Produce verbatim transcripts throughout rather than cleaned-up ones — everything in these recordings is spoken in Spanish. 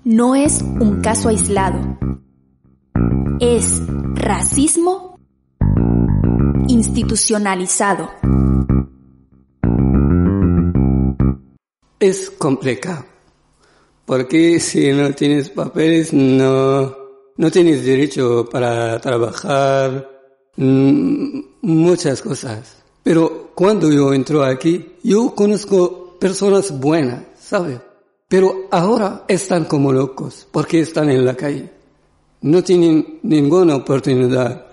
no es un caso aislado. Es racismo institucionalizado. Es complicado, porque si no tienes papeles no, no tienes derecho para trabajar, mmm, muchas cosas. Pero cuando yo entro aquí, yo conozco personas buenas, ¿sabes? Pero ahora están como locos, porque están en la calle. No tienen ninguna oportunidad.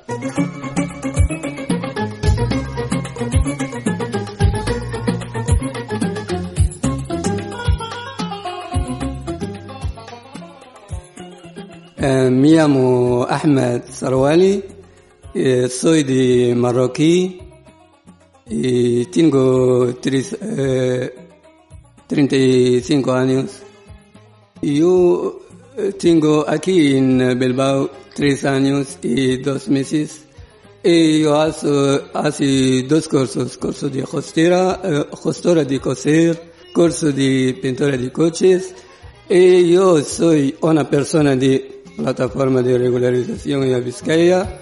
Eh, me llamo Ahmed Sarwali, eh, soy de Marroquí y tengo tres, eh, treinta y cinco años. Yo tengo aquí en Bilbao tres años y dos meses. Y yo hago, hace dos cursos, curso de hostera, eh, hostora de coser, curso de pintura de coches. Y yo soy una persona de plataforma de regularización en Vizcaya.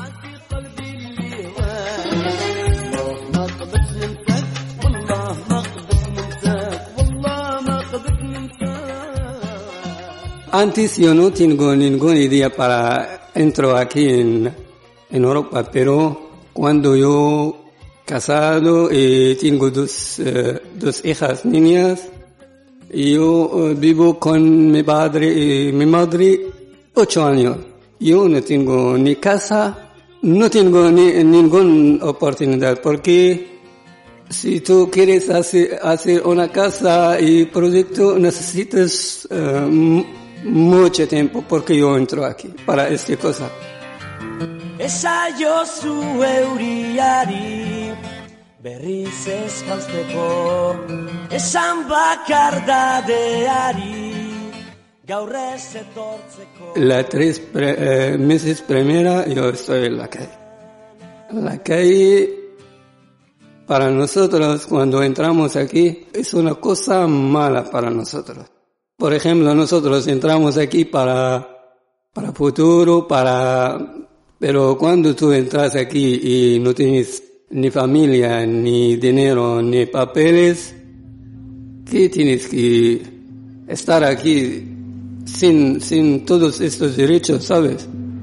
Antes yo no tengo ninguna idea para entrar aquí en, en Europa, pero cuando yo casado y tengo dos, uh, dos hijas niñas, yo uh, vivo con mi padre y mi madre ocho años. Yo no tengo ni casa, no tengo ni, ninguna oportunidad, porque si tú quieres hacer, hacer una casa y proyecto necesitas uh, mucho tiempo, porque yo entro aquí para esta cosa. Esaiozu euriari berriz eskaltzeko, esan bakardadeari gaur ez etortzeko. La tres pre, eh, meses primera yo estoy en la calle. La calle para nosotros cuando entramos aquí es una cosa mala para nosotros. Por ejemplo, nosotros entramos aquí para, para futuro, para, pero cuando tú entras aquí y no tienes ni familia, ni dinero, ni papeles, ¿qué tienes que estar aquí sin, sin todos estos derechos, sabes?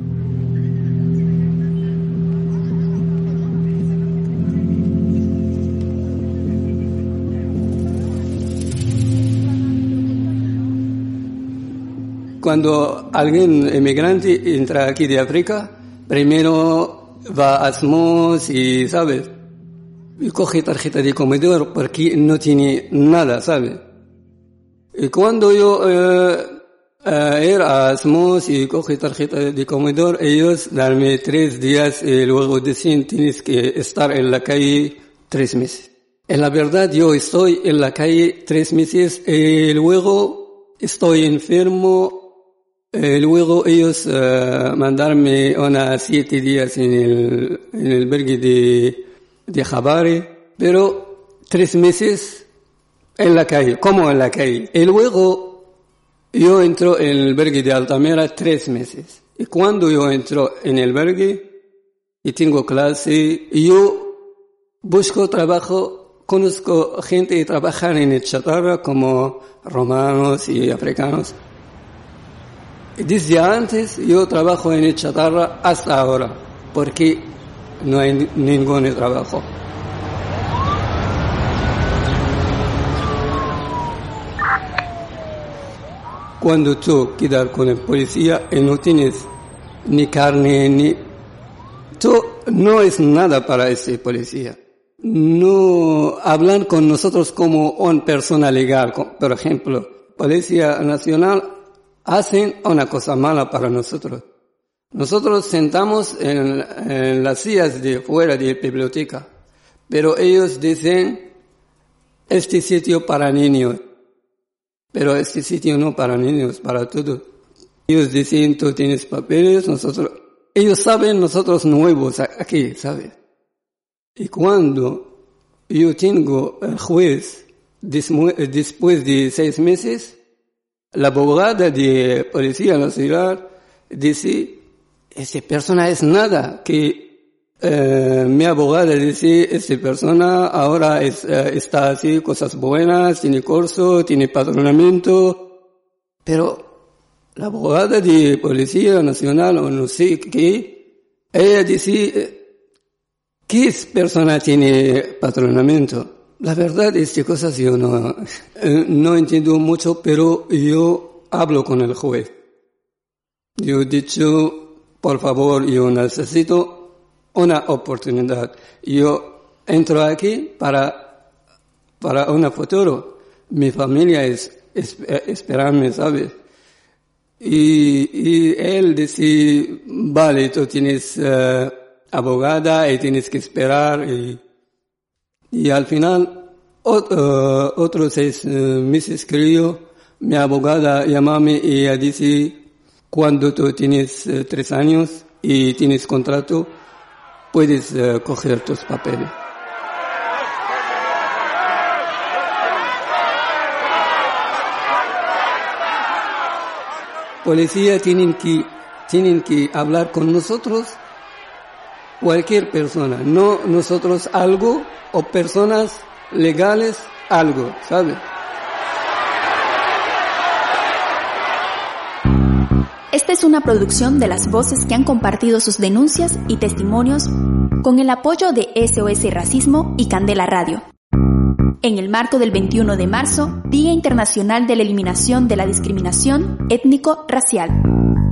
Cuando alguien emigrante entra aquí de África, primero va a Asmos y, ¿sabes? Y coge tarjeta de comedor porque no tiene nada, ¿sabes? Y cuando yo eh, eh, era a Asmos y coge tarjeta de comedor, ellos darme tres días y luego dicen tienes que estar en la calle tres meses. En la verdad yo estoy en la calle tres meses y luego estoy enfermo. Eh, luego ellos uh, mandarme unas siete días en el, en el albergue de, de Jabare, pero tres meses en la calle, como en la calle. Y luego yo entro en el albergue de Altamira tres meses. Y cuando yo entro en el albergue y tengo clase, yo busco trabajo, conozco gente que trabaja en el chatarra como romanos y africanos. Desde antes yo trabajo en el chatarra hasta ahora, porque no hay ningún trabajo. Cuando tú quedas con el policía y no tienes ni carne, ni... tú no es nada para ese policía. No hablan con nosotros como una persona legal. Por ejemplo, Policía Nacional hacen una cosa mala para nosotros. Nosotros sentamos en, en las sillas de fuera de la biblioteca, pero ellos dicen, este sitio para niños, pero este sitio no para niños, para todos. Ellos dicen, tú tienes papeles, nosotros, ellos saben, nosotros nuevos aquí, ¿sabes? Y cuando yo tengo el juez, después de seis meses, la abogada de Policía Nacional dice, esa persona es nada, que eh, mi abogada dice, esa persona ahora es, eh, está así, cosas buenas, tiene curso, tiene padronamiento, pero la abogada de Policía Nacional, o no sé qué, ella dice, ¿qué persona tiene padronamiento? La verdad, estas cosas yo no, no entiendo mucho, pero yo hablo con el juez. Yo he dicho, por favor, yo necesito una oportunidad. Yo entro aquí para, para una futuro. Mi familia es, es esperarme, ¿sabes? Y, y él dice, vale, tú tienes uh, abogada y tienes que esperar y... Y al final, ot, uh, otros seis uh, meses creo, mi abogada llamame y ella dice, cuando tú tienes uh, tres años y tienes contrato, puedes uh, coger tus papeles. Policía tienen que, tienen que hablar con nosotros, cualquier persona, no nosotros algo, o personas legales algo, ¿sabes? Esta es una producción de las voces que han compartido sus denuncias y testimonios con el apoyo de S O S Racismo y Candela Radio. En el marco del veintiuno de marzo, Día Internacional de la Eliminación de la Discriminación Étnico-Racial.